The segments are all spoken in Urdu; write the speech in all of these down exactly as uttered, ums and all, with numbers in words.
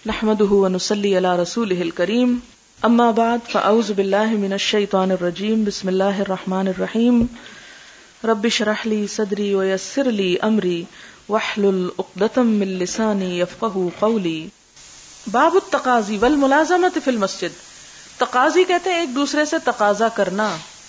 نحمده ونصلي على رسوله الكريم اما بعد فاعوذ بالله من الشيطان الرجيم بسم الله الرحمن الرحيم رب اشرح لي صدري ويسر لي امري واحلل عقدة من لساني يفقهوا قولي. باب التقاضي والملازمة في المسجد. تقاضی کہتے ہیں ایک دوسرے سے تقاضا کرنا،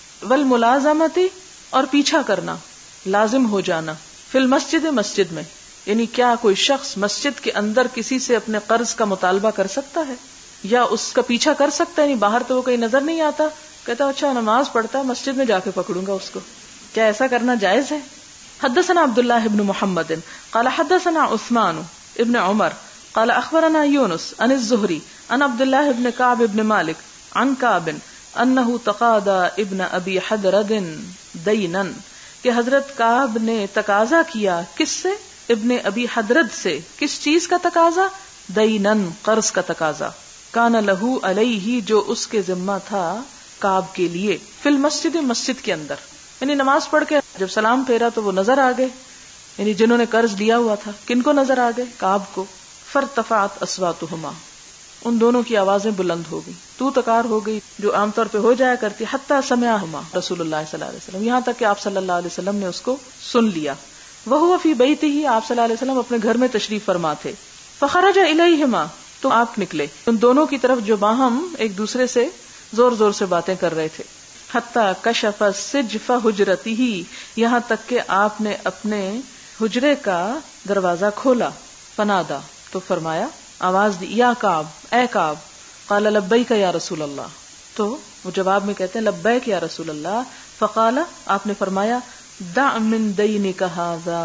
والملازمت اور پیچھا کرنا، لازم ہو جانا، فی المسجد مسجد میں. یعنی کیا کوئی شخص مسجد کے اندر کسی سے اپنے قرض کا مطالبہ کر سکتا ہے یا اس کا پیچھا کر سکتا ہے؟ یعنی باہر تو وہ کہیں نظر نہیں آتا، کہتا اچھا نماز پڑھتا ہے، مسجد میں جا کے پکڑوں گا اس کو. کیا ایسا کرنا جائز ہے؟ حدثنا عبداللہ ابن محمد قال حدثنا عثمان ابن عمر قال اخبرنا یونس عن الزہری عن عبداللہ ابن کعب ابن مالک عن کعب انہ تقاضى ابن ابی حدرد دینا، کہ حضرت کعب نے تقاضا کیا کس سے؟ ابن ابی حدرد سے. کس چیز کا تقاضا؟ دینن، قرض کا تقاضا. کان لہو علیہ، جو اس کے ذمہ تھا کعب کے لیے. فی المسجد، مسجد کے اندر. یعنی نماز پڑھ کے جب سلام پھیرا تو وہ نظر آ گئے، یعنی جنہوں نے قرض لیا ہوا تھا. کن کو نظر آ گئے؟ کعب کو. فارتفعت اصواتہما، ان دونوں کی آوازیں بلند ہو گئی، تو تکار ہو گئی جو عام طور پہ ہو جایا کرتی. حتی سمعہما رسول اللہ صلی اللہ علیہ وسلم، یہاں تک کہ آپ صلی اللہ علیہ وسلم نے اس کو سن لیا. وہو فی بیتہ، آپ صلی اللہ علیہ وسلم اپنے گھر میں تشریف فرما تھے. فخرج الیہما، تو آپ نکلے ان دونوں کی طرف جو باہم ایک دوسرے سے زور زور سے باتیں کر رہے تھے. حتی کشف سجف حجرتہ، یہاں تک کہ آپ نے اپنے حجرے کا دروازہ کھولا. فنادا، تو فرمایا، آواز دی، یا کعب، اے کعب. قال لبیک یا رسول اللہ، تو وہ جواب میں کہتے ہیں لبیک یا رسول اللہ. فقال، آپ نے فرمایا، دع من دینک ھذا،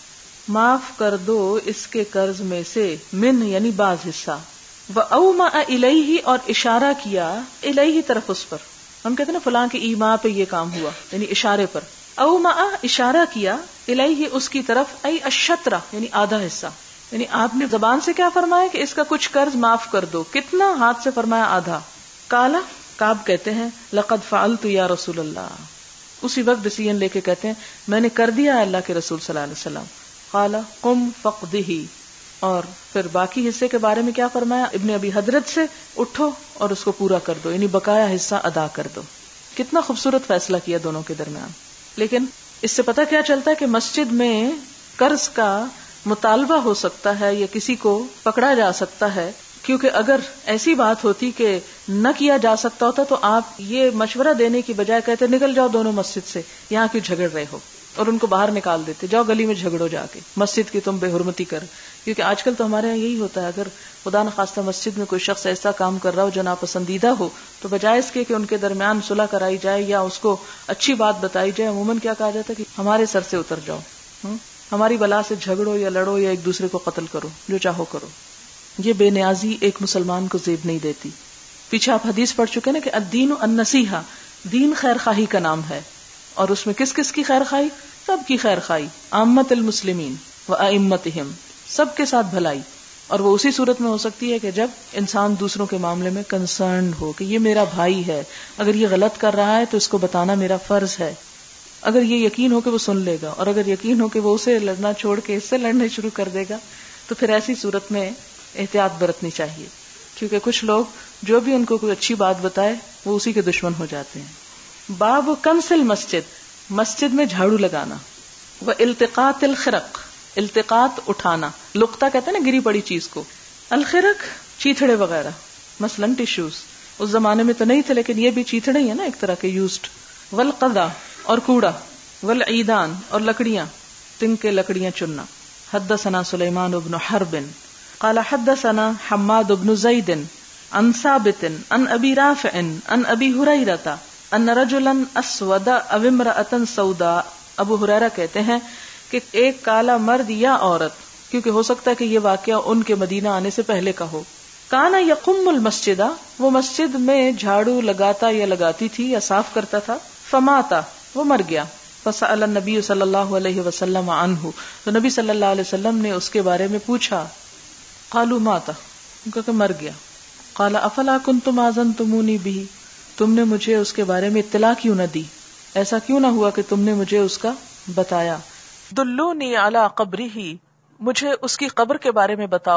معاف کر دو اس کے قرض میں سے، من یعنی بعض حصہ. واومأ الیہ، اور اشارہ کیا الیہ طرف اس پر. ہم کہتے ہیں نا فلاں کے ایما پہ یہ کام ہوا، یعنی اشارے پر. اومأ اشارہ کیا، الیہ اس کی طرف، ای الشطرہ یعنی آدھا حصہ. یعنی آپ نے زبان سے کیا فرمایا کہ اس کا کچھ قرض معاف کر دو. کتنا؟ ہاتھ سے فرمایا آدھا. کالا، کعب کہتے ہیں لقد فعلت یا رسول اللہ، اسی وقت ڈیسیژن لے کے کہتے ہیں میں نے کر دیا اللہ کے رسول صلی اللہ علیہ وسلم. قال قم فقدہ، اور پھر باقی حصے کے بارے میں کیا فرمایا؟ ابن ابی حدرد سے اٹھو اور اس کو پورا کر دو، یعنی بقایا حصہ ادا کر دو. کتنا خوبصورت فیصلہ کیا دونوں کے درمیان. لیکن اس سے پتہ کیا چلتا ہے کہ مسجد میں قرض کا مطالبہ ہو سکتا ہے یا کسی کو پکڑا جا سکتا ہے، کیونکہ اگر ایسی بات ہوتی کہ نہ کیا جا سکتا ہوتا تو آپ یہ مشورہ دینے کی بجائے کہتے نکل جاؤ دونوں مسجد سے، یہاں کیوں جھگڑ رہے ہو، اور ان کو باہر نکال دیتے، جاؤ گلی میں جھگڑو جا کے، مسجد کی تم بے حرمتی کر. کیونکہ آج کل تو ہمارے یہاں یہی ہوتا ہے، اگر خدا نخواستہ مسجد میں کوئی شخص ایسا کام کر رہا ہو جو ناپسندیدہ ہو تو بجائے اس کے کہ ان کے درمیان صلح کرائی جائے یا اس کو اچھی بات بتائی جائے، عموماً کیا کہا جاتا ہے کہ ہمارے سر سے اتر جاؤ، ہماری بلا سے جھگڑو یا لڑو یا ایک دوسرے کو قتل کرو، جو چاہو کرو. یہ بے نیازی ایک مسلمان کو زیب نہیں دیتی. پیچھے آپ حدیث پڑھ چکے نا کہ الدین النصیحہ، دین خیر خواہی کا نام ہے، اور اس میں کس کس کی خیر خواہی؟ سب کی خیر خواہی، عامت المسلمین و ائمتہم، سب کے ساتھ بھلائی. اور وہ اسی صورت میں ہو سکتی ہے کہ جب انسان دوسروں کے معاملے میں کنسرنڈ ہو کہ یہ میرا بھائی ہے، اگر یہ غلط کر رہا ہے تو اس کو بتانا میرا فرض ہے. اگر یہ یقین ہو کہ وہ سن لے گا، اور اگر یقین ہو کہ وہ اسے لڑنا چھوڑ کے اس سے لڑنے شروع کر دے گا، تو پھر ایسی صورت میں احتیاط برتنی چاہیے. کیونکہ کچھ لوگ جو بھی ان کو کوئی اچھی بات بتائے وہ اسی کے دشمن ہو جاتے ہیں. باب کنسل مسجد، مسجد میں جھاڑو لگانا. وہ التقاط الخرق، التقاط اٹھانا، لقطہ کہتے ہیں نا گری پڑی چیز کو. الخرق چیتھڑے وغیرہ، مثلا ٹیشوز، اس زمانے میں تو نہیں تھے لیکن یہ بھی چیتھڑے ہی ہیں نا ایک طرح کے یوزڈ. والقضا، اور کوڑا. والعیدان، اور لکڑیاں، تنگ کے لکڑیاں چننا. حدثنا سلیمان بن حرب قال حدثنا حماد بن زید عن ثابت عن ابی رافع عن ابی ہریرہ ان رجلا اسود او امرأة سوداء. ابو ہریرہ کہتے ہیں کہ ایک کالا مرد یا عورت، کیونکہ ہو سکتا ہے کہ یہ واقعہ ان کے مدینہ آنے سے پہلے کا ہو. کانا یقم المسجد، وہ مسجد میں جھاڑو لگاتا یا لگاتی تھی یا صاف کرتا تھا. فماتا، وہ مر گیا. فسأل النبی صلی اللہ علیہ وسلم عنہ، تو نبی صلی اللہ علیہ وسلم نے اس کے بارے میں پوچھا. قالوا ماتا، ان کو کہ مر گیا. قال افلا کنتم آذنتمونی به، تم نے مجھے اس کے بارے میں اطلاع کیوں نہ دی، ایسا کیوں نہ ہوا کہ تم نے مجھے اس کا بتایا. دلونی علی قبرہ، مجھے اس کی قبر کے بارے میں بتاؤ.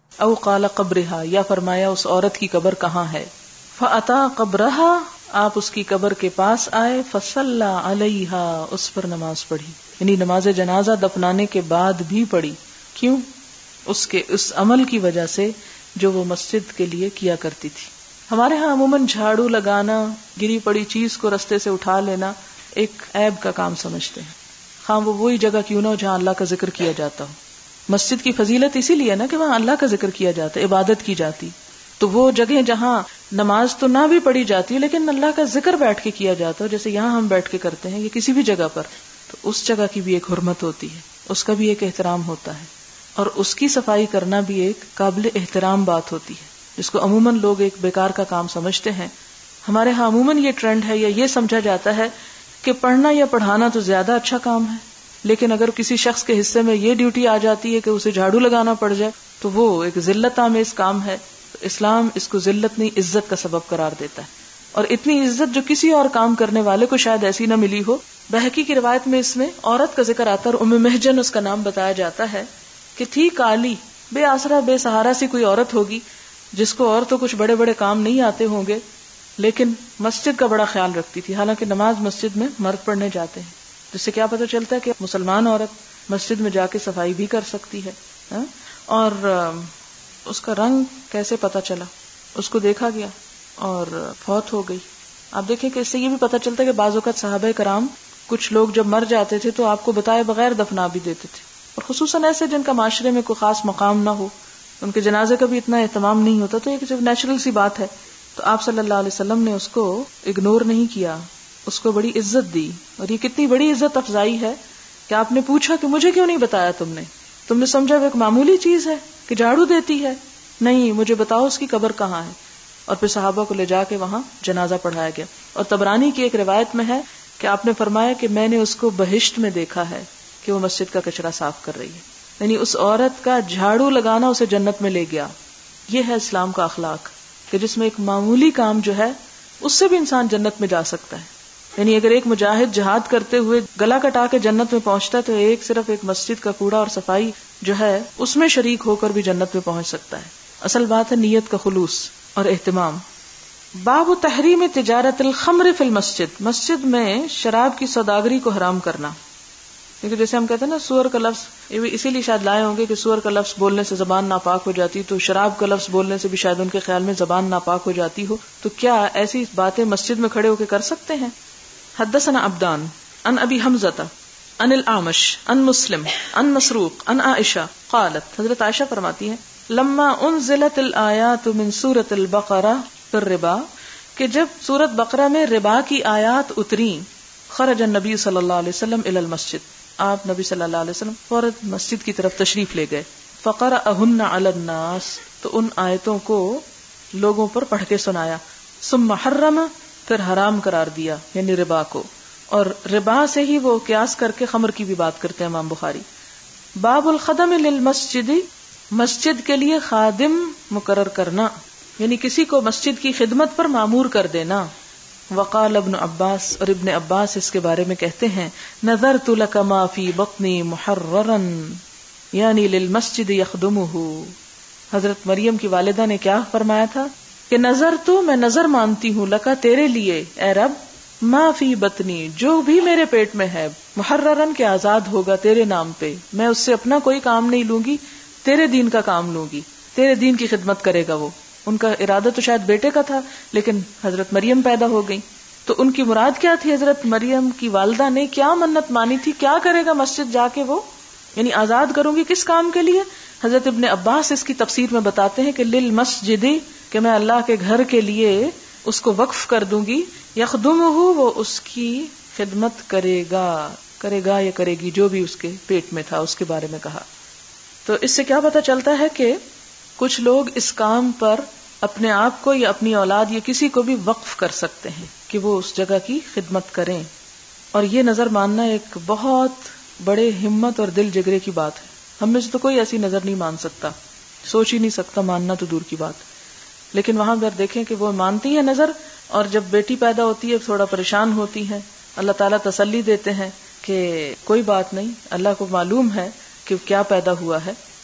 او قال قبرها، یا فرمایا اس عورت کی قبر کہاں ہے. فاتا قبرها، آپ اس کی قبر کے پاس آئے. فصلی علیہا، اس پر نماز پڑھی، یعنی نماز جنازہ دفنانے کے بعد بھی پڑھی. کیوں؟ اس کے اس عمل کی وجہ سے جو وہ مسجد کے لیے کیا کرتی تھی. ہمارے ہاں عموماً جھاڑو لگانا، گری پڑی چیز کو رستے سے اٹھا لینا ایک عیب کا کام سمجھتے ہیں، خواہ وہ وہی جگہ کیوں نہ ہو جہاں اللہ کا ذکر کیا جاتا ہو. مسجد کی فضیلت اسی لیے نا کہ وہاں اللہ کا ذکر کیا جاتا ہے، عبادت کی جاتی. تو وہ جگہ جہاں نماز تو نہ بھی پڑھی جاتی ہے لیکن اللہ کا ذکر بیٹھ کے کیا جاتا ہے، جیسے یہاں ہم بیٹھ کے کرتے ہیں یا کسی بھی جگہ پر، تو اس جگہ کی بھی ایک حرمت ہوتی ہے، اس کا بھی ایک احترام ہوتا ہے، اور اس کی صفائی کرنا بھی ایک قابل احترام بات ہوتی ہے، جس کو عموماً لوگ ایک بیکار کا کام سمجھتے ہیں. ہمارے ہاں عموماً یہ ٹرینڈ ہے یا یہ سمجھا جاتا ہے کہ پڑھنا یا پڑھانا تو زیادہ اچھا کام ہے، لیکن اگر کسی شخص کے حصے میں یہ ڈیوٹی آ جاتی ہے کہ اسے جھاڑو لگانا پڑ جائے تو وہ ایک ذلت آمیز کام ہے. اسلام اس کو ذلت نہیں عزت کا سبب قرار دیتا ہے، اور اتنی عزت جو کسی اور کام کرنے والے کو شاید ایسی نہ ملی ہو. بہقی کی روایت میں اس میں عورت کا ذکر آتا ہے، اور ام محجن اس کا نام بتایا جاتا ہے کہ تھی کالی، بے آسرا بے سہارا سی کوئی عورت ہوگی جس کو اور تو کچھ بڑے بڑے کام نہیں آتے ہوں گے، لیکن مسجد کا بڑا خیال رکھتی تھی. حالانکہ نماز مسجد میں مرد پڑھنے جاتے ہیں، جس سے کیا پتہ چلتا ہے کہ مسلمان عورت مسجد میں جا کے صفائی بھی کر سکتی ہے. اور اس کا رنگ کیسے پتہ چلا؟ اس کو دیکھا گیا اور فوت ہو گئی. آپ دیکھیں کہ اس سے یہ بھی پتہ چلتا ہے کہ بعض اوقات صحابہ کرام کچھ لوگ جب مر جاتے تھے تو آپ کو بتائے بغیر دفنا بھی دیتے تھے، اور خصوصاً ایسے جن کا معاشرے میں کوئی خاص مقام نہ ہو، ان کے جنازے کا بھی اتنا اہتمام نہیں ہوتا، تو یہ صرف نیچرل سی بات ہے. تو آپ صلی اللہ علیہ وسلم نے اس کو اگنور نہیں کیا، اس کو بڑی عزت دی. اور یہ کتنی بڑی عزت افزائی ہے کہ آپ نے پوچھا کہ مجھے کیوں نہیں بتایا تم نے تم نے سمجھا وہ ایک معمولی چیز ہے کہ جھاڑو دیتی ہے، نہیں، مجھے بتاؤ اس کی قبر کہاں ہے. اور پھر صحابہ کو لے جا کے وہاں جنازہ پڑھایا گیا. اور طبرانی کی ایک روایت میں ہے کہ آپ نے فرمایا کہ میں نے اس کو بہشت میں دیکھا ہے کہ وہ مسجد کا کچرا صاف کر رہی ہے، یعنی اس عورت کا جھاڑو لگانا اسے جنت میں لے گیا. یہ ہے اسلام کا اخلاق کہ جس میں ایک معمولی کام جو ہے اس سے بھی انسان جنت میں جا سکتا ہے. یعنی اگر ایک مجاہد جہاد کرتے ہوئے گلا کٹا کے جنت میں پہنچتا ہے تو ایک صرف ایک مسجد کا کوڑا اور صفائی جو ہے اس میں شریک ہو کر بھی جنت میں پہنچ سکتا ہے. اصل بات ہے نیت کا خلوص اور اہتمام. باب تحریم تجارت الخمر فی المسجد، مسجد میں شراب کی سوداگری کو حرام کرنا. کیونکہ جیسے ہم کہتے ہیں نا سور کا لفظ، یہ بھی اسی لیے شاید لائے ہوں گے کہ سور کا لفظ بولنے سے زبان ناپاک ہو جاتی، تو شراب کا لفظ بولنے سے بھی شاید ان کے خیال میں زبان ناپاک ہو جاتی ہو. تو کیا ایسی باتیں مسجد میں کھڑے ہو کے کر سکتے ہیں؟ حدثنا عبدان عن ابی حمزہ عن الاعمش عن مسلم عن مسروق عن عائشہ قالت، حضرت عائشہ فرماتی ہیں لما انزلت الآیات من سورۃ البقرہ فی الربا، کہ جب سورۃ بقرہ میں ربا کی آیات اتری، خرج النبی صلی اللہ علیہ وسلم الی المسجد، آپ نبی صلی اللہ علیہ وسلم فوراً مسجد کی طرف تشریف لے گئے. فقرأہن علی الناس، تو ان آیتوں کو لوگوں پر پڑھ کے سنایا. ثم حرم، پھر حرام قرار دیا، یعنی ربا کو. اور ربا سے ہی وہ قیاس کر کے خمر کی بھی بات کرتے ہیں امام بخاری. باب الخدم للمسجد، مسجد کے لیے خادم مقرر کرنا، یعنی کسی کو مسجد کی خدمت پر مامور کر دینا. وقال ابن عباس، اور ابن عباس اس کے بارے میں کہتے ہیں نظرت لک ما فی بطنی محررا، یعنی للمسجد یخدمہ. حضرت مریم کی والدہ نے کیا فرمایا تھا کہ نظر تو میں نظر مانتی ہوں، لکا تیرے لیے اے رب، ما فی بطنی جو بھی میرے پیٹ میں ہے، محررن کے آزاد ہوگا تیرے نام پہ، میں اس سے اپنا کوئی کام نہیں لوں گی، تیرے دین کا کام لوں گی، تیرے دین کی خدمت کرے گا. وہ ان کا ارادہ تو شاید بیٹے کا تھا، لیکن حضرت مریم پیدا ہو گئی تو ان کی مراد کیا تھی؟ حضرت مریم کی والدہ نے کیا منت مانی تھی، کیا کرے گا مسجد جا کے وہ، یعنی آزاد کروں گی کس کام کے لیے؟ حضرت ابن عباس اس کی تفسیر میں بتاتے ہیں کہ للمسجد، کہ میں اللہ کے گھر کے لیے اس کو وقف کر دوں گی، یخدمہ، وہ اس کی خدمت کرے گا، کرے گا یا کرے گی، جو بھی اس کے پیٹ میں تھا اس کے بارے میں کہا. تو اس سے کیا پتہ چلتا ہے کہ کچھ لوگ اس کام پر اپنے آپ کو یا اپنی اولاد یا کسی کو بھی وقف کر سکتے ہیں کہ وہ اس جگہ کی خدمت کریں. اور یہ نظر ماننا ایک بہت بڑے ہمت اور دل جگرے کی بات ہے. ہم میں سے تو کوئی ایسی نظر نہیں مان سکتا، سوچ ہی نہیں سکتا، ماننا تو دور کی بات. لیکن وہاں اگر دیکھیں کہ وہ مانتی ہے نظر، اور جب بیٹی پیدا ہوتی ہے تھوڑا پریشان ہوتی ہے، اللہ تعالیٰ تسلی دیتے ہیں کہ کوئی بات نہیں، اللہ کو معلوم ہے کہ کیا پیدا ہوا ہے.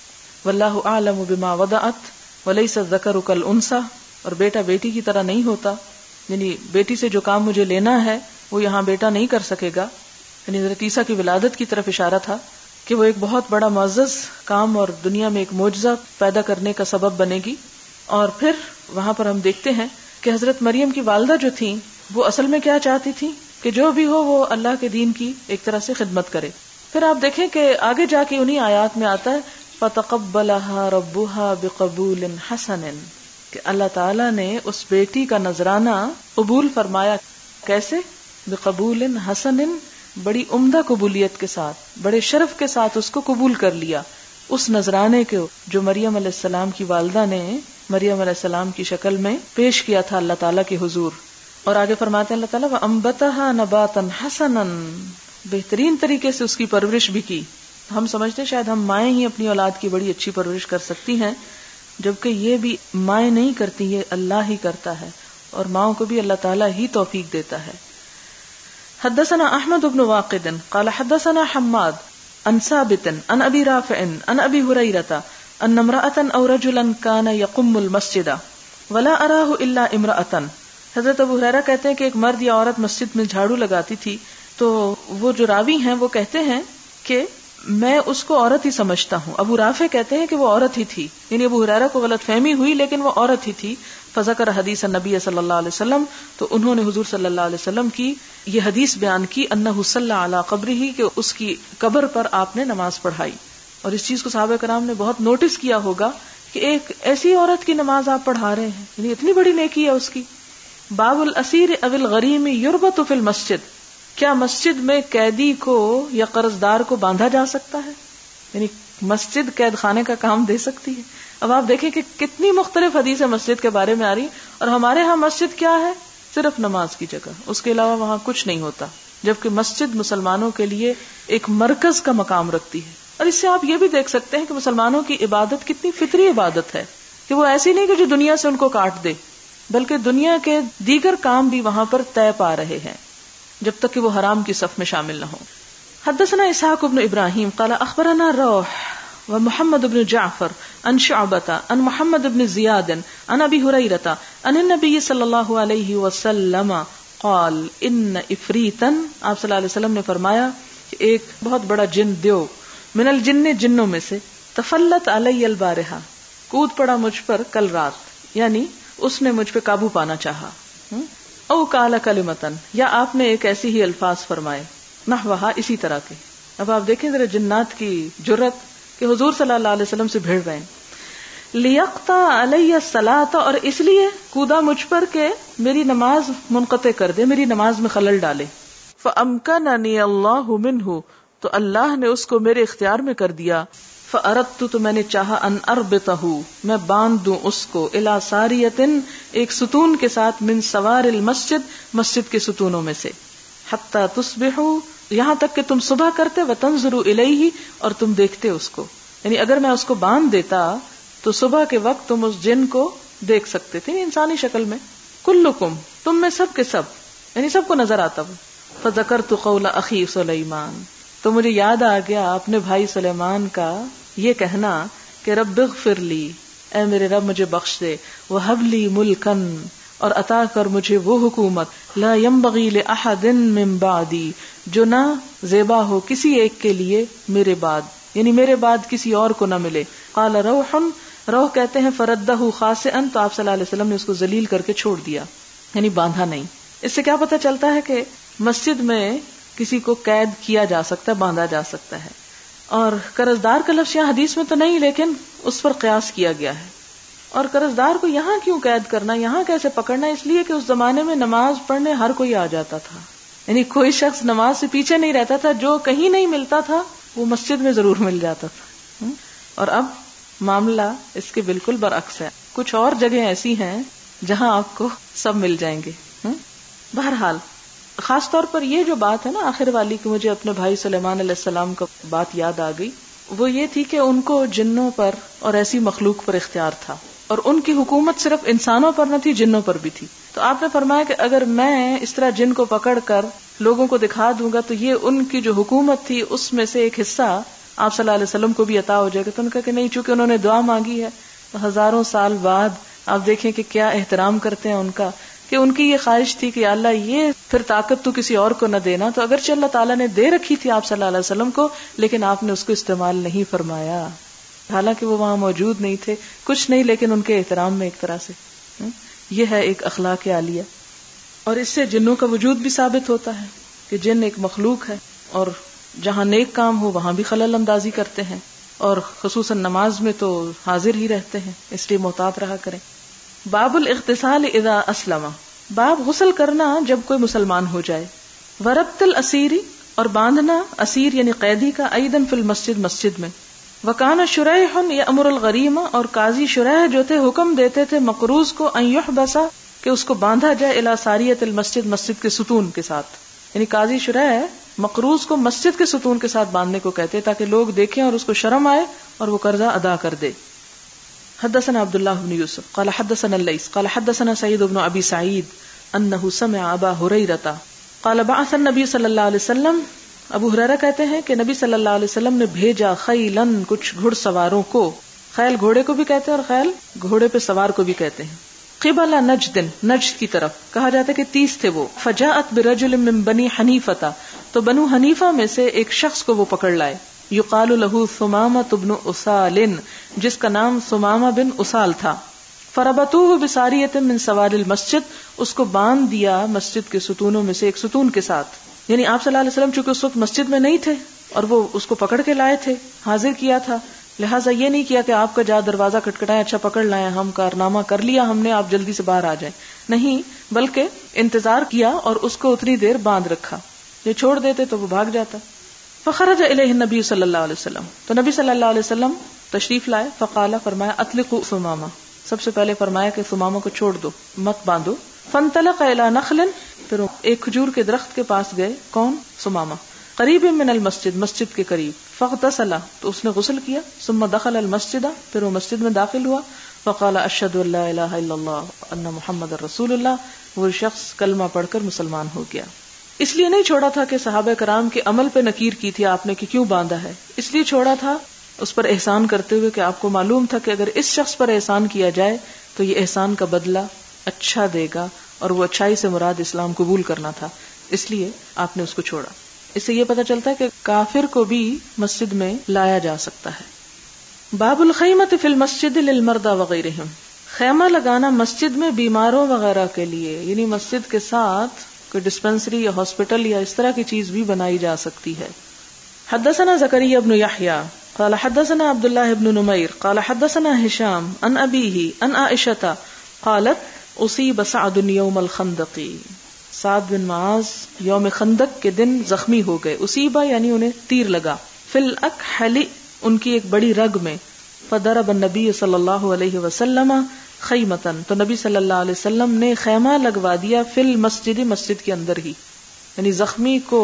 واللہ اعلم بما وضعت ولیس الذکر کالانثی، اور بیٹا بیٹی کی طرح نہیں ہوتا، یعنی بیٹی سے جو کام مجھے لینا ہے وہ یہاں بیٹا نہیں کر سکے گا، یعنی حضرت عیسیٰ کی ولادت کی طرف اشارہ تھا کہ وہ ایک بہت بڑا معزز کام اور دنیا میں ایک معجزہ پیدا کرنے کا سبب بنے گی. اور پھر وہاں پر ہم دیکھتے ہیں کہ حضرت مریم کی والدہ جو تھیں وہ اصل میں کیا چاہتی تھی کہ جو بھی ہو وہ اللہ کے دین کی ایک طرح سے خدمت کرے. پھر آپ دیکھیں کہ آگے جا کے انہی آیات میں آتا ہے فَتَقَبَّلَهَا رَبُّهَا بِقَبُولٍ حَسَنٍ، کہ اللہ تعالیٰ نے اس بیٹی کا نذرانہ قبول فرمایا. کیسے؟ بِقَبُولٍ حَسَنٍ، بڑی عمدہ قبولیت کے ساتھ، بڑے شرف کے ساتھ اس کو قبول کر لیا، اس نذرانے کو جو مریم علیہ السلام کی والدہ نے مریم علیہ السلام کی شکل میں پیش کیا تھا اللہ تعالیٰ کے حضور. اور آگے فرماتے ہیں اللہ تعالیٰ وَأَنبَتَهَا نَبَاتًا حَسَنًا، بہترین طریقے سے اس کی پرورش بھی کی. ہم سمجھتے ہیں شاید ہم مائیں ہی اپنی اولاد کی بڑی اچھی پرورش کر سکتی ہیں، جبکہ یہ بھی مائیں نہیں کرتی، یہ اللہ ہی کرتا ہے، اور ماؤں کو بھی اللہ تعالیٰ ہی توفیق دیتا ہے. حدثنا احمد بن واقد قال حدثنا حماد عن ثابت عن ابي رافع عن ابي هريره ان امرأة او رجلا كان يقم المسجد ولا اراه الا امرأة. حضرت ابو ہریرہ کہتے ہیں کہ ایک مرد یا عورت مسجد میں جھاڑو لگاتی تھی، تو وہ جو راوی ہیں وہ کہتے ہیں کہ میں اس کو عورت ہی سمجھتا ہوں. ابو رافع کہتے ہیں کہ وہ عورت ہی تھی، یعنی ابو ہریرہ کو غلط فہمی ہوئی لیکن وہ عورت ہی تھی. فذکر حدیث النبی صلی اللہ علیہ وسلم، تو انہوں نے حضور صلی اللہ علیہ وسلم کی یہ حدیث بیان کی انہ صلی علی قبرہ، کہ اس کی قبر پر آپ نے نماز پڑھائی. اور اس چیز کو صحابہ کرام نے بہت نوٹس کیا ہوگا کہ ایک ایسی عورت کی نماز آپ پڑھا رہے ہیں، یعنی اتنی بڑی نیکی ہے اس کی. باب الاسیر او الغریم یربط فی المسجد، کیا مسجد میں قیدی کو یا قرض دار کو باندھا جا سکتا ہے؟ یعنی مسجد قید خانے کا کام دے سکتی ہے. اب آپ دیکھیں کہ کتنی مختلف حدیثیں مسجد کے بارے میں آ رہی، اور ہمارے ہاں مسجد کیا ہے؟ صرف نماز کی جگہ، اس کے علاوہ وہاں کچھ نہیں ہوتا، جبکہ مسجد مسلمانوں کے لیے ایک مرکز کا مقام رکھتی ہے. اور اس سے آپ یہ بھی دیکھ سکتے ہیں کہ مسلمانوں کی عبادت کتنی فطری عبادت ہے، کہ وہ ایسی نہیں کہ جو دنیا سے ان کو کاٹ دے، بلکہ دنیا کے دیگر کام بھی وہاں پر طے پا رہے ہیں جب تک کہ وہ حرام کی صف میں شامل نہ ہوں. حدثنا اسحاق بن ابراہیم قال اخبرنا روح ومحمد بن جعفر عن شعبة عن محمد بن زیاد عن ابی ہریرہ عن النبی صلی اللہ علیہ وسلم قال ان افریتا، آپ صلی اللہ علیہ وسلم نے فرمایا کہ ایک بہت بڑا جن دیو من الجن، جنوں میں سے، تفلت علی البارحہ، کود پڑا مجھ پر کل رات، یعنی اس نے مجھ پہ قابو پانا چاہا. او قال کلمتن، یا آپ نے ایک ایسی ہی الفاظ فرمائے، نحوہا، اسی طرح کے. اب آپ دیکھیں ذرا جنات کی جرت کہ حضور صلی اللہ علیہ وسلم سے بھیڑ رہے ہیں. لیقطع علی الصلاۃ، اور اس لیے کودا مجھ پر کہ میری نماز منقطع کر دے، میری نماز میں خلل ڈالے. فامکننی اللہ منہ، تو اللہ نے اس کو میرے اختیار میں کر دیا. فاردت، تو میں نے چاہا، ان اربطہ، میں باندھ دوں اس کو، الی ساریۃ، ایک ستون کے ساتھ، من سوار المسجد، مسجد کے ستونوں میں سے، حتی تصبحوا، یہاں تک کہ تم صبح کرتے، وتنظروا الیہ، اور تم دیکھتے اس کو. یعنی اگر میں اس کو باندھ دیتا تو صبح کے وقت تم اس جن کو دیکھ سکتے تھے انسانی شکل میں. کلکم، تم میں سب کے سب، یعنی سب کو نظر آتا. فذکرت قول اخی سلیمان، تو مجھے یاد آ گیا اپنے بھائی سلیمان کا یہ کہنا کہ رب اغفر لی، اے میرے رب مجھے بخش دے، وہب لی ملکن، اور عطا کر مجھے وہ حکومت، لا ينبغی لأحد من بعدی، جو نہ زیبا ہو کسی ایک کے لیے میرے بعد، یعنی میرے بعد کسی اور کو نہ ملے. قال روح، روح کہتے ہیں فردہ خاسئا، تو آپ صلی اللہ علیہ وسلم نے اس کو ذلیل کر کے چھوڑ دیا، یعنی باندھا نہیں. اس سے کیا پتہ چلتا ہے کہ مسجد میں کسی کو قید کیا جا سکتا ہے، باندھا جا سکتا ہے. اور قرض دار کا لفظ یہاں حدیث میں تو نہیں، لیکن اس پر قیاس کیا گیا ہے. اور قرض دار کو یہاں کیوں قید کرنا، یہاں کیسے پکڑنا؟ اس لیے کہ اس زمانے میں نماز پڑھنے ہر کوئی آ جاتا تھا، یعنی کوئی شخص نماز سے پیچھے نہیں رہتا تھا. جو کہیں نہیں ملتا تھا وہ مسجد میں ضرور مل جاتا تھا. اور اب معاملہ اس کے بالکل برعکس ہے. کچھ اور جگہیں ایسی ہیں جہاں آپ کو سب مل جائیں گے. بہرحال خاص طور پر یہ جو بات ہے نا آخر والی، کہ مجھے اپنے بھائی سلیمان علیہ السلام کا بات یاد آ گئی، وہ یہ تھی کہ ان کو جنوں پر اور ایسی مخلوق پر اختیار تھا، اور ان کی حکومت صرف انسانوں پر نہ تھی، جنوں پر بھی تھی. تو آپ نے فرمایا کہ اگر میں اس طرح جن کو پکڑ کر لوگوں کو دکھا دوں گا تو یہ ان کی جو حکومت تھی اس میں سے ایک حصہ آپ صلی اللہ علیہ وسلم کو بھی عطا ہو جائے گا. تو انہوں نے کہا کہ نہیں، چونکہ انہوں نے دعا مانگی ہے تو ہزاروں سال بعد آپ دیکھیں کہ کیا احترام کرتے ہیں ان کا، کہ ان کی یہ خواہش تھی کہ اللہ یہ پھر طاقت تو کسی اور کو نہ دینا. تو اگرچہ اللہ تعالیٰ نے دے رکھی تھی آپ صلی اللہ علیہ وسلم کو، لیکن آپ نے اس کو استعمال نہیں فرمایا، حالانکہ وہ وہاں موجود نہیں تھے، کچھ نہیں، لیکن ان کے احترام میں ایک طرح سے. یہ ہے ایک اخلاق عالیہ. اور اس سے جنوں کا وجود بھی ثابت ہوتا ہے کہ جن ایک مخلوق ہے، اور جہاں نیک کام ہو وہاں بھی خلل اندازی کرتے ہیں، اور خصوصاً نماز میں تو حاضر ہی رہتے ہیں، اس لیے محتاط رہا کریں. باب الاغتسال اذا اسلم، باب غسل کرنا جب کوئی مسلمان ہو جائے. وربط الاسیری، اور باندھنا اسیر یعنی قیدی کا، ایدن فی المسجد، مسجد میں. وکان شریح یامر الغریم، اور قاضی شریح جو تھے حکم دیتے تھے مقروض کو ان یحبس، کہ اس کو باندھا جائے، الی ساریۃ المسجد، مسجد کے ستون کے ساتھ. یعنی قاضی شریح مقروض کو مسجد کے ستون کے ساتھ باندھنے کو کہتے تاکہ لوگ دیکھیں اور اس کو شرم آئے اور وہ قرضہ ادا کر دے. حدثنا عبد الله بن يوسف قال حدثنا الليث قال حدثنا سعيد بن ابي سعيد انه سمع ابا هريره قال بعث النبي صلی اللہ علیہ وسلم، ابو ہریرہ کہتے ہیں کہ نبی صلی اللہ علیہ وسلم نے بھیجا خیلن، کچھ گھڑ سواروں کو. خیل گھوڑے کو بھی کہتے ہیں اور خیل گھوڑے پہ سوار کو بھی کہتے ہیں. قبل نجد، نجد کی طرف، کہا جاتا ہے کہ تیس تھے وہ. فجاءت برجل من بنی حنیفہ، تو بنو حنیفہ میں سے ایک شخص کو وہ پکڑ لائے. یقال له ثمامہ بن اسال، جس کا نام ثمامہ بن اسال تھا. فربطوه بساریۃ من سوار المسجد، اس کو باندھ دیا مسجد کے ستونوں میں سے ایک ستون کے ساتھ. یعنی آپ صلی اللہ علیہ وسلم چونکہ اس وقت مسجد میں نہیں تھے اور وہ اس کو پکڑ کے لائے تھے، حاضر کیا تھا، لہٰذا یہ نہیں کیا کہ آپ کا جا دروازہ کھٹکھٹائے، اچھا پکڑ لائے، ہم کارنامہ کر لیا ہم نے، آپ جلدی سے باہر آ جائیں. نہیں، بلکہ انتظار کیا اور اس کو اتنی دیر باندھ رکھا. یہ چھوڑ دیتے تو وہ بھاگ جاتا. فخرج الیہ النبی صلی اللہ علیہ وسلم، تو نبی صلی اللہ علیہ وسلم تشریف لائے. فقال، فرمایا، اطلقوا ثمامہ، سب سے پہلے فرمایا کہ ثمامہ کو چھوڑ دو، مت باندھو. فانطلق الی نخل، پھر ایک کھجور کے درخت کے پاس گئے. کون؟ ثمامہ. قریب من المسجد، مسجد کے قریب. فاغتسل، تو اس نے غسل کیا. ثم دخل المسجد، پھر وہ مسجد میں داخل ہوا. فقال اشہد ان لا الہ الا اللہ ان محمد رسول اللہ، وہ شخص کلمہ پڑھ کر مسلمان ہو گیا. اس لیے نہیں چھوڑا تھا کہ صحابہ کرام کے عمل پہ نکیر کی تھی آپ نے کہ کیوں باندھا ہے، اس لیے چھوڑا تھا اس پر احسان کرتے ہوئے کہ آپ کو معلوم تھا کہ اگر اس شخص پر احسان کیا جائے تو یہ احسان کا بدلہ اچھا دے گا، اور وہ اچھائی سے مراد اسلام قبول کرنا تھا، اس لیے آپ نے اس کو چھوڑا. اس سے یہ پتہ چلتا ہے کہ کافر کو بھی مسجد میں لایا جا سکتا ہے. باب الخیمۃ فی المسجد للمرضى وغیرہم، خیمہ لگانا مسجد میں بیماروں وغیرہ کے لیے، یعنی مسجد کے ساتھ کوئی ڈسپنسری یا ہاسپٹل یا اس طرح کی چیز بھی بنائی جا سکتی ہے. حدثنا زکریا بن یحییٰ قال حدثنا عبد الله بن نمیر قال حدثنا ہشام عن ابیہ عن عائشہ قالت اصیب سعد یوم الخندق، سعد بن معاذ یوم خندق کے دن زخمی ہو گئے. اصیبہ یعنی انہیں تیر لگا. فی الاکحل، ان کی ایک بڑی رگ میں. فضرب النبی صلی اللہ علیہ وسلم خیمتن، تو نبی صلی اللہ علیہ وسلم نے خیمہ لگوا دیا. فی المسجد، مسجد کے اندر ہی، یعنی زخمی کو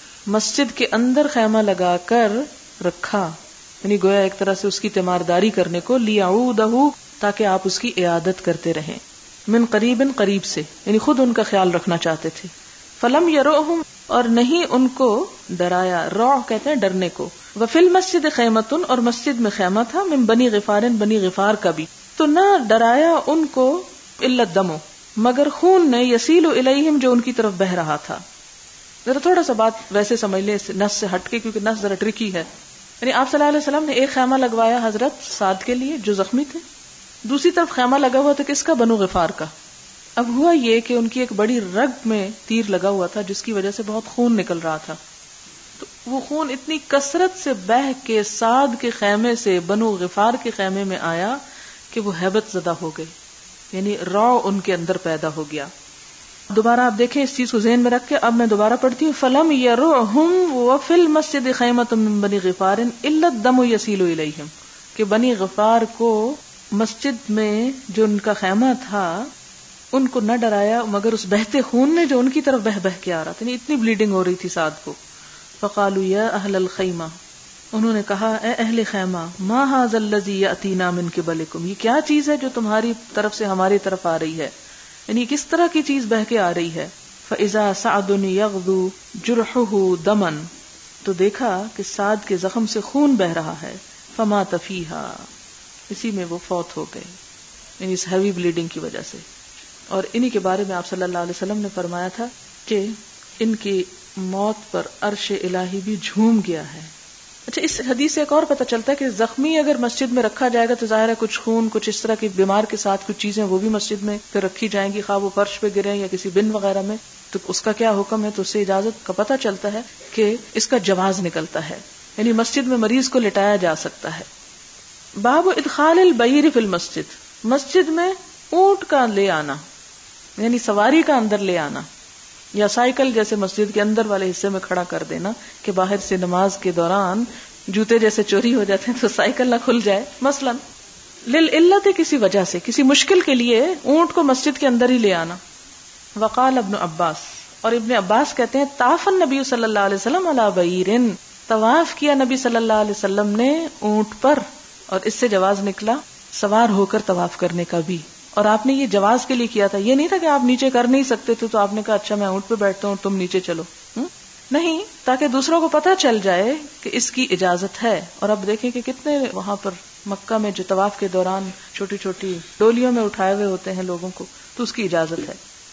مسجد کے اندر خیمہ لگا کر رکھا، یعنی گویا ایک طرح سے اس کی تیمارداری کرنے کو. لیعودہ، تاکہ آپ اس کی عیادت کرتے رہیں. من قریب، قریب سے، یعنی خود ان کا خیال رکھنا چاہتے تھے. فلم یروہم، اور نہیں ان کو ڈرایا. روع کہتے ہیں ڈرنے کو. وفی المسجد خیمتن، اور مسجد میں خیمہ تھا. من بنی غفار، بنی غفار کا بھی. تو نہ ڈرایا ان کو الا الدم، مگر خون نے، یسیل الیہم، جو ان کی طرف بہ رہا تھا. ذرا تھوڑا سا بات ویسے سمجھ لیں نص سے ہٹ کے، کیونکہ نص ذرا ٹرکی ہے. یعنی آپ صلی اللہ علیہ وسلم نے ایک خیمہ لگوایا حضرت سعد کے لیے جو زخمی تھے، دوسری طرف خیمہ لگا ہوا تھا کس کا؟ بنو غفار کا. اب ہوا یہ کہ ان کی ایک بڑی رگ میں تیر لگا ہوا تھا جس کی وجہ سے بہت خون نکل رہا تھا. تو وہ خون اتنی کثرت سے بہ کے سعد کے خیمے سے بنو غفار کے خیمے میں آیا کہ وہ ہیبت زدہ ہو گئے، یعنی رو ان کے اندر پیدا ہو گیا. دوبارہ آپ دیکھیں اس چیز کو ذہن میں رکھ کے، اب میں دوبارہ پڑھتی ہوں. فلم یرعہم وفی المسجد خیمۃ من بنی غفار الا الدم یسیل الیہم، کہ بنی غفار کو مسجد میں جو ان کا خیمہ تھا ان کو نہ ڈرایا مگر اس بہتے خون نے جو ان کی طرف بہ بہ کے آ رہا تھا. اتنی بلیڈنگ ہو رہی تھی سعد کو. فقالوا یا اہل الخیمہ، انہوں نے کہا اے اہل خیمہ، ما ھذا الذی یاتینا من قبلکم، یہ کیا چیز ہے جو تمہاری طرف سے ہماری طرف آ رہی ہے، یعنی کس طرح کی چیز بہ کے آ رہی ہے. فاذا سعد یغدو جرحہ دما، تو دیکھا کہ سعد کے زخم سے خون بہ رہا ہے، فمات فیہا، اسی میں وہ فوت ہو گئے، یعنی اس ہیوی بلیڈنگ کی وجہ سے. اور انہی کے بارے میں آپ صلی اللہ علیہ وسلم نے فرمایا تھا کہ ان کی موت پر عرش الہی بھی جھوم گیا ہے. اچھا، اس حدیث سے ایک اور پتہ چلتا ہے کہ زخمی اگر مسجد میں رکھا جائے گا تو ظاہر ہے کچھ خون، کچھ اس طرح کی بیمار کے ساتھ کچھ چیزیں وہ بھی مسجد میں پھر رکھی جائیں گی، خواہ وہ فرش پہ گریں یا کسی بن وغیرہ میں، تو اس کا کیا حکم ہے. تو اس سے اجازت کا پتہ چلتا ہے کہ اس کا جواز نکلتا ہے، یعنی مسجد میں مریض کو لٹایا جا سکتا ہے. باب ادخال البعیر فی المسجد، مسجد میں اونٹ کا لے آنا، یعنی سواری کا اندر لے آنا، یا سائیکل جیسے مسجد کے اندر والے حصے میں کھڑا کر دینا کہ باہر سے نماز کے دوران جوتے جیسے چوری ہو جاتے ہیں تو سائیکل نہ کھل جائے. مثلا للعلت، کسی وجہ سے، کسی مشکل کے لیے اونٹ کو مسجد کے اندر ہی لے آنا. وقال ابن عباس، اور ابن عباس کہتے ہیں طاف النبی صلی اللہ علیہ وسلم علی بعیر، طواف کیا نبی صلی اللہ علیہ وسلم نے اونٹ پر، اور اس سے جواز نکلا سوار ہو کر طواف کرنے کا بھی. اور آپ نے یہ جواز کے لیے کیا تھا، یہ نہیں تھا کہ آپ نیچے کر نہیں سکتے تھے تو آپ نے کہا اچھا میں اونٹ پہ بیٹھتا ہوں تم نیچے چلو، نہیں، تاکہ دوسروں کو پتہ چل جائے کہ اس کی اجازت ہے. اور اب دیکھیں کہ کتنے وہاں پر مکہ میں جو طواف کے دوران چھوٹی چھوٹی ڈولیوں میں اٹھائے ہوئے ہوتے ہیں لوگوں کو، تو اس کی اجازت ہے.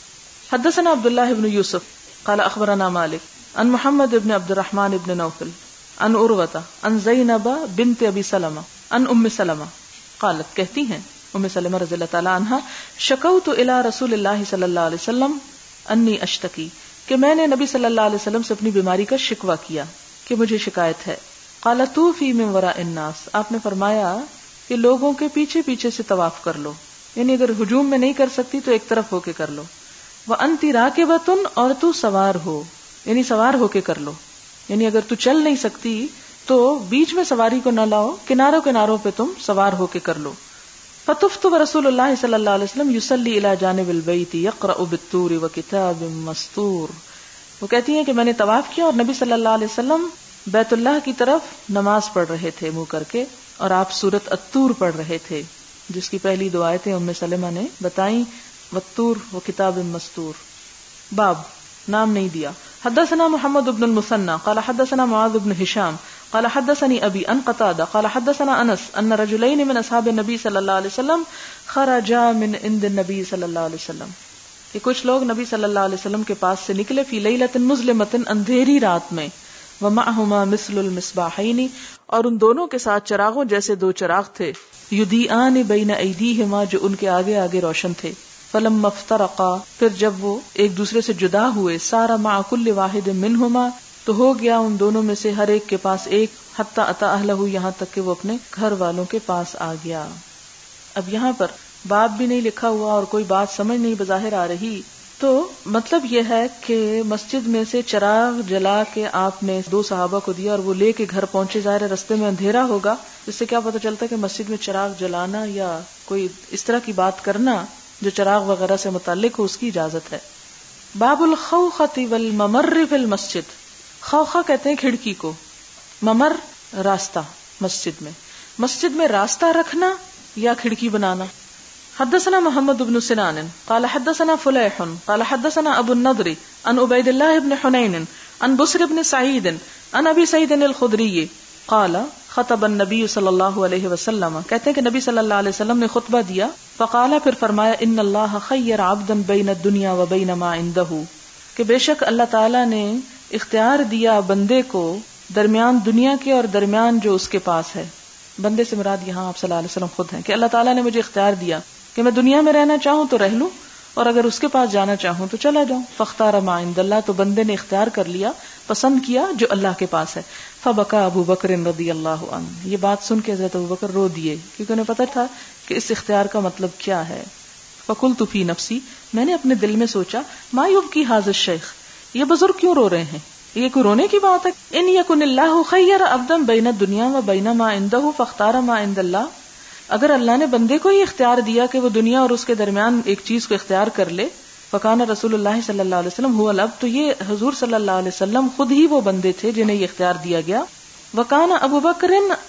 حدثنا عبداللہ بن یوسف قال اخبرنا مالک عن محمد بن عبد الرحمن بن نوفل عن عروۃ عن زینب بنت ابی سلمہ عن ام سلمہ قالت، کہتی ہیں ام سلمہ رضی اللہ تعالی عنہا، شکوت الی رسول اللہ صلی اللہ علیہ وسلم انی اشتکی، کہ میں نے نبی صلی اللہ علیہ وسلم سے اپنی بیماری کا شکوہ کیا کہ مجھے شکایت ہے. قال طوفی من وراء الناس، آپ نے فرمایا کہ لوگوں کے پیچھے پیچھے سے طواف کر لو، یعنی اگر ہجوم میں نہیں کر سکتی تو ایک طرف ہو کے کر لو. وانتی راکبۃ، اور تو سوار ہو، یعنی سوار ہو کے کر لو، یعنی اگر تو چل نہیں سکتی تو بیچ میں سواری کو نہ لاؤ، کناروں کناروں پہ تم سوار ہو کے کر لو. فطفت ورسول اللہ صلی اللہ علیہ وسلم یصلی الی جانب البیت یقرأ بالطور وکتاب مستور. وہ کہتی ہیں کہ میں نے طواف کیا اور نبی صلی اللہ علیہ وسلم بیت اللہ کی طرف نماز پڑھ رہے تھے منہ کر کے، اور آپ سورۃ الطور پڑھ رہے تھے جس کی پہلی دو آیتیں ام سلمہ نے بتائیں، والطور وکتاب مستور. باب، نام نہیں دیا. حدثنا محمد بن المثنى قال حدثنا معاذ بن هشام قال حدثني ابي عن قتادة قال حدثنا انس ان رجلين من اصحاب النبي صلی اللہ علیہ وسلم خرجا من عند النبي صلی اللہ علیہ وسلم، کہ کچھ لوگ نبی صلی اللہ علیہ وسلم کے پاس سے نکلے فی لیلۃ مظلمۃ، اندھیری رات میں، ومعهما مثل المصباحین، اور ان دونوں کے ساتھ چراغوں جیسے دو چراغ تھے، یضیئان بین ایدیہما، جو ان کے آگے آگے روشن تھے. فلما افترقا، پھر جب وہ ایک دوسرے سے جدا ہوئے، سارا مع کل واحد منہما، تو ہو گیا ان دونوں میں سے ہر ایک کے پاس ایک، حتی اتی اہلہ، یہاں تک کہ وہ اپنے گھر والوں کے پاس آ گیا. اب یہاں پر باب بھی نہیں لکھا ہوا اور کوئی بات سمجھ نہیں بظاہر آ رہی، تو مطلب یہ ہے کہ مسجد میں سے چراغ جلا کے آپ نے دو صحابہ کو دیا اور وہ لے کے گھر پہنچے. ظاہر رستے میں اندھیرا ہوگا، اس سے کیا پتہ چلتا ہے کہ مسجد میں چراغ جلانا یا کوئی اس طرح کی بات کرنا جو چراغ وغیرہ سے متعلق ہو اس کی اجازت ہے. باب الخوخۃ والممر فی المسجد، خوخہ کہتے ہیں کھڑکی کو، ممر راستہ. مسجد میں مسجد میں راستہ رکھنا یا کھڑکی بنانا. حدثنا محمد بن سنان قال حدثنا فلیح قال حدثنا ابو النضر عن عبید اللہ بن حنین عن بسر بن سعید عن ابی سعید الخدری قال خطب النبی صلی اللہ علیہ وسلم، کہتے ہیں کہ نبی صلی اللہ علیہ وسلم نے خطبہ دیا، فقال، پھر فرمایا، ان اللہ خیر عبدا بین الدنیا و بین ما عندہ، کہ بے شک اللہ تعالیٰ نے اختیار دیا بندے کو درمیان دنیا کے اور درمیان جو اس کے پاس ہے. بندے سے مراد یہاں آپ صلی اللہ علیہ وسلم خود ہیں کہ اللہ تعالیٰ نے مجھے اختیار دیا کہ میں دنیا میں رہنا چاہوں تو رہ لوں اور اگر اس کے پاس جانا چاہوں تو چلا جاؤں. فاختار ما عند اللہ، تو بندے نے اختیار کر لیا، پسند کیا جو اللہ کے پاس ہے. فبکا ابو بکر رضی اللہ عنہ، یہ بات سن کے حضرت ابو بکر رو دیے کیونکہ انہیں پتہ تھا کہ اس اختیار کا مطلب کیا ہے. فقلت فی نفسی، میں نے اپنے دل میں سوچا، ما یبکی ھذا الشیخ، یہ بزرگ کیوں رو رہے ہیں، یہ کوئی رونے کی بات ہے. ان یکن اللہ خیر عبدا بین الدنیا و بین ما عندہ فاختار ما عند اللہ، اگر اللہ نے بندے کو ہی اختیار دیا کہ وہ دنیا اور اس کے درمیان ایک چیز کو اختیار کر لے، فکان رسول اللہ صلی اللہ علیہ وسلم هو الاب، تو یہ حضور صلی اللہ علیہ وسلم خود ہی وہ بندے تھے جنہیں یہ اختیار دیا گیا. وکان ابو بکر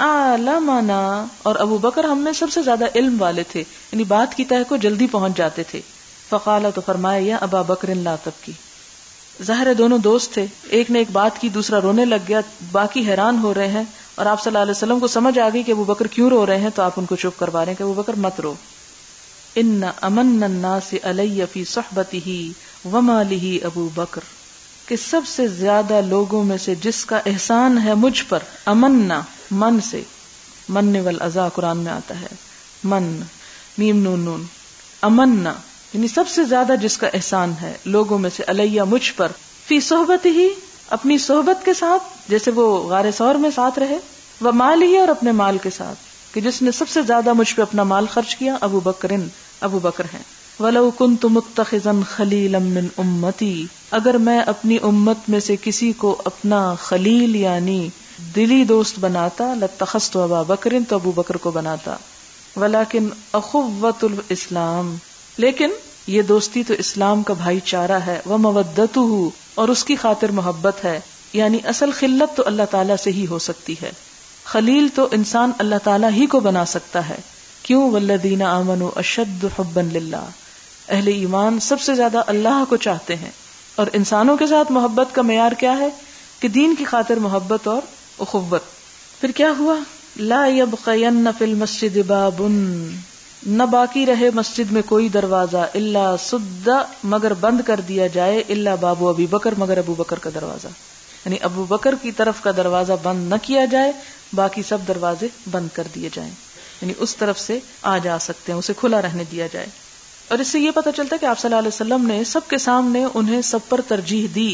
اعلمنا، اور ابو بکر ہم میں سب سے زیادہ علم والے تھے، یعنی بات کی تہ کو جلدی پہنچ جاتے تھے. فقال، تو فرمایا، یا ابا بکر لا تبکی، ظاہر ہے دونوں دوست تھے، ایک نے ایک بات کی، دوسرا رونے لگ گیا، باقی حیران ہو رہے ہیں، اور آپ صلی اللہ علیہ وسلم کو سمجھ آ گئی کہ ابو بکر کیوں رو رہے ہیں، تو آپ ان کو چپ کروا رہے ہیں کہ ابو بکر مت رو. ان امن الناس علی فی صحبتہ ومالہ ابو بکر، کہ سب سے زیادہ لوگوں میں سے جس کا احسان ہے مجھ پر، امننا من سے، من والعزا قرآن میں آتا ہے، من میم نون نون، امننا یعنی سب سے زیادہ جس کا احسان ہے لوگوں میں سے، علیہ مجھ پر، فی صحبت ہی اپنی صحبت کے ساتھ، جیسے وہ غار ثور میں ساتھ رہے، و مال ہی اور اپنے مال کے ساتھ، کہ جس نے سب سے زیادہ مجھ پہ اپنا مال خرچ کیا ابو بکرن ابو بکر ہیں. وَلَوْ كُنْتُ مُتَّخِذًا خَلِيلًا مِّنْ أُمَّتِي، اگر میں اپنی امت میں سے کسی کو اپنا خلیل یعنی دلی دوست بناتا، لَاتَّخَذْتُ أَبَا بَكْرٍ تو ابو بکر کو بناتا. وَلَكِنْ أَخُوَّةُ الْإِسْلام، لیکن یہ دوستی تو اسلام کا بھائی چارہ ہے، وَمَوَدَّتُهُ اور اس کی خاطر محبت ہے، یعنی اصل خلت تو اللہ تعالیٰ سے ہی ہو سکتی ہے، خلیل تو انسان اللہ تعالیٰ ہی کو بنا سکتا ہے. کیوں؟ وَالَّذِينَ آمَنُوا أَشَدُّ حُبًّا لِلَّهِ، اہل ایمان سب سے زیادہ اللہ کو چاہتے ہیں. اور انسانوں کے ساتھ محبت کا معیار کیا ہے؟ کہ دین کی خاطر محبت اور اخوت. پھر کیا ہوا؟ لا يبقين في المسجد باب، نہ باقی رہے مسجد میں کوئی دروازہ، الا سد مگر بند کر دیا جائے، الا باب ابی بکر مگر ابو بکر کا دروازہ، یعنی ابو بکر کی طرف کا دروازہ بند نہ کیا جائے، باقی سب دروازے بند کر دیے جائیں، یعنی اس طرف سے آ جا سکتے ہیں، اسے کھلا رہنے دیا جائے. اور اس سے یہ پتہ چلتا ہے کہ آپ صلی اللہ علیہ وسلم نے سب کے سامنے انہیں سب پر ترجیح دی.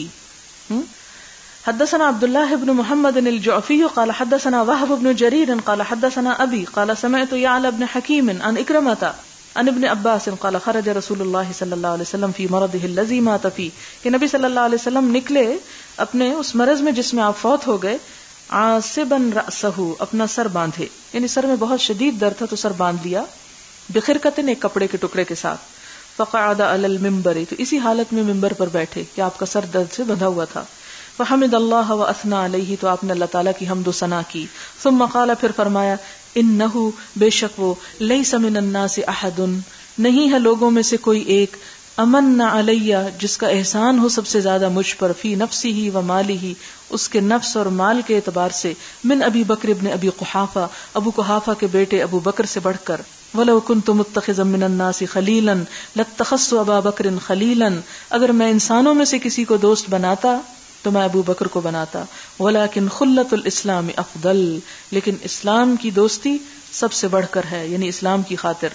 حدثنا عبد الله بن محمد الجعفي قال حدثنا وهب بن جرير قال حدثنا ابي قال سمعت يعلى بن حكيم عن اكرمه عن ابن عباس قال خرج رسول الله صلى الله عليه وسلم في مرضه الذي مات فيه، کہ نبی صلی اللہ علیہ وسلم نکلے اپنے اس مرض میں جس میں آپ فوت ہو گئے، عاصبا رأسه اپنا سر باندھے، یعنی سر میں بہت شدید درد تھا تو سر باندھ لیا، بخرقتن ایک کپڑے کے ٹکڑے کے ساتھ. فقعد على المنبر، تو اسی حالت میں منبر پر بیٹھے کہ آپ کا سر درد سے بندھا ہوا تھا. فحمد اللہ واثنى علیہ، تو آپ نے اللہ تعالیٰ کی حمد و ثنا کی. ثم قال پھر فرمایا، انہ بے شک وہ، لیس من الناس احد نہیں ہے لوگوں میں سے کوئی ایک، امن علیہ جس کا احسان ہو سب سے زیادہ مجھ پر، فی نفسہ و مالہ اس کے نفس اور مال کے اعتبار سے، من ابی بکر ابن ابی قحافہ ابو قحافہ کے بیٹے ابو بکر سے بڑھ کر. وَلَوْ كُنْتُ مُتَّخِذًا مِّنَ النَّاسِ خَلِيلًا لَاتَّخَذْتُ أَبَا بَكْرٍ خَلِيلًا، اگر میں انسانوں میں سے کسی کو دوست بناتا تو میں ابو بکر کو بناتا. ولیکن خلت الاسلام افضل، لیکن اسلام کی دوستی سب سے بڑھ کر ہے، یعنی اسلام کی خاطر.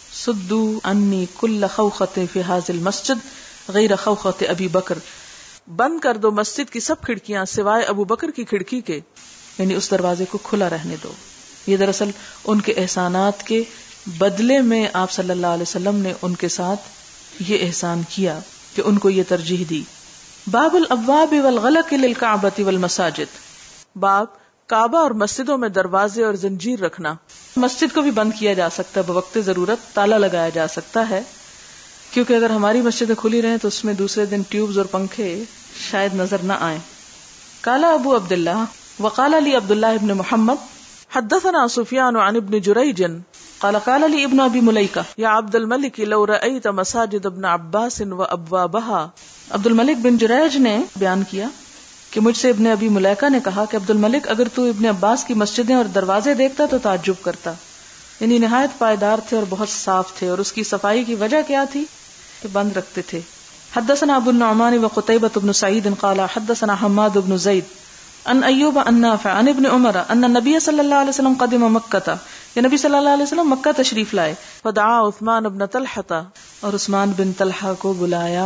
سدو انی کل خوخت فی ھذا المسجد غیر خوخت ابی بکر، بند کر دو مسجد کی سب کھڑکیاں سوائے ابو بکر کی کھڑکی کے، یعنی اس دروازے کو کھلا رہنے دو. یہ دراصل ان کے احسانات کے بدلے میں آپ صلی اللہ علیہ وسلم نے ان کے ساتھ یہ احسان کیا کہ ان کو یہ ترجیح دی. باب الابواب والغلق للکعبۃ والمساجد، باب کعبہ اور مسجدوں میں دروازے اور زنجیر رکھنا. مسجد کو بھی بند کیا جا سکتا ہے، بوقت ضرورت تالا لگایا جا سکتا ہے، کیونکہ اگر ہماری مسجدیں کھلی رہیں تو اس میں دوسرے دن ٹیوبز اور پنکھے شاید نظر نہ آئیں. قال ابو عبداللہ وقال لی عبداللہ ابن محمد حدثنا سفیان عن ابن جریج قال قال لی ابن ابی ملیکہ یا عبد الملک لو رأیت مساجد ابن عباس وابوابها. عبد الملک بن جریج نے بیان کیا کہ مجھ سے ابن ابی ملیکہ نے کہا کہ عبد الملک اگر تو ابن عباس کی مسجدیں اور دروازے دیکھتا تو تعجب کرتا، یعنی نہایت پائیدار تھے اور بہت صاف تھے، اور اس کی صفائی کی وجہ کیا تھی کہ بند رکھتے تھے. حدثنا ابو النعمان وقتيبة بن سعيد قال حدثنا حماد بن زید ان ایوب ان نافع عن ابن عمر ان النبي صلی اللہ علیہ وسلم قدم مکہ، کہ نبی صلی اللہ علیہ وسلم مکہ تشریف لائے. فدعا عثمان بن طلحہ، اور عثمان بن طلحہ کو بلایا.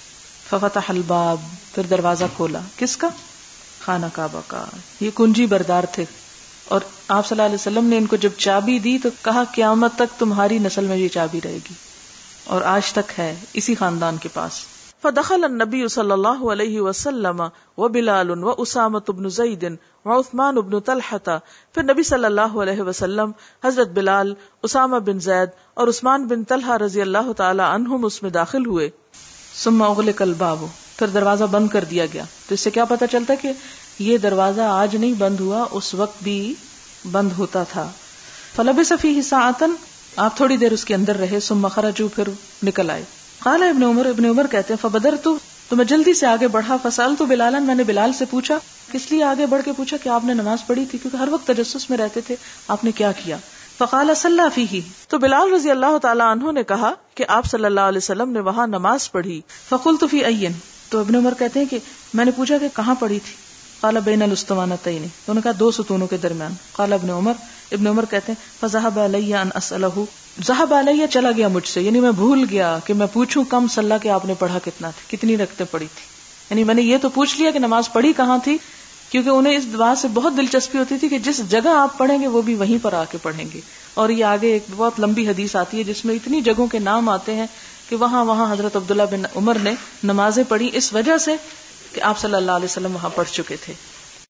ففتح الباب، پھر دروازہ کھولا. کس کا؟ خانہ کعبہ کا. یہ کنجی بردار تھے، اور آپ صلی اللہ علیہ وسلم نے ان کو جب چابی دی تو کہا قیامت تک تمہاری نسل میں یہ چابی رہے گی، اور آج تک ہے اسی خاندان کے پاس. فدخل النبی صلی اللہ علیہ وسلم وبلال واسامة بن زید وعثمان بن طلحہ، پھر نبی صلی اللہ علیہ وسلم، حضرت بلال، اسامہ بن زید اور عثمان بن طلحہ رضی اللہ تعالی عنہم اس میں داخل ہوئے. ثم اغلق الباب، پھر دروازہ بند کر دیا گیا. تو اس سے کیا پتہ چلتا کہ یہ دروازہ آج نہیں بند ہوا، اس وقت بھی بند ہوتا تھا. فلبث فیہ ساعۃ، آپ تھوڑی دیر اس کے اندر رہے. ثم خرجوا، پھر نکل آئے. قال ابن عمر، ابن عمر کہتے ہیں فبدرت تو میں جلدی سے آگے بڑھا، فسألت بلالا، میں نے بلال سے پوچھا. کس لیے آگے بڑھ کے پوچھا؟ کہ آپ نے نماز پڑھی تھی، کیونکہ ہر وقت تجسس میں رہتے تھے، آپ نے کیا کیا؟ فقال صلی فیہ، تو بلال رضی اللہ تعالی عنہ نے کہا کہ آپ صلی اللہ علیہ وسلم نے وہاں نماز پڑھی. فقلت فی این، تو ابن عمر کہتے ہیں کہ میں نے پوچھا کہ کہاں پڑھی تھی؟ قال بین الاسطوانتین، تو انہوں نے کہا دو ستونوں کے درمیان. قال ابن عمر، ابن عمر کہتے ہیں فذهب علی ان اسألہ، ذهب علی چلا گیا مجھ سے، یعنی میں بھول گیا کہ میں پوچھوں کم صلی کہ آپ نے پڑھا کتنا تھا، کتنی رکعتیں پڑھی تھی. یعنی میں نے یہ تو پوچھ لیا کہ نماز پڑھی کہاں تھی، کیونکہ انہیں اس بات سے بہت دلچسپی ہوتی تھی کہ جس جگہ آپ پڑھیں گے وہ بھی وہیں پر آ کے پڑھیں گے. اور یہ آگے ایک بہت لمبی حدیث آتی ہے جس میں اتنی جگہوں کے نام آتے ہیں کہ وہاں وہاں حضرت عبداللہ بن عمر نے نمازیں پڑھی اس وجہ سے کہ آپ صلی اللہ علیہ وسلم وہاں پڑھ چکے تھے.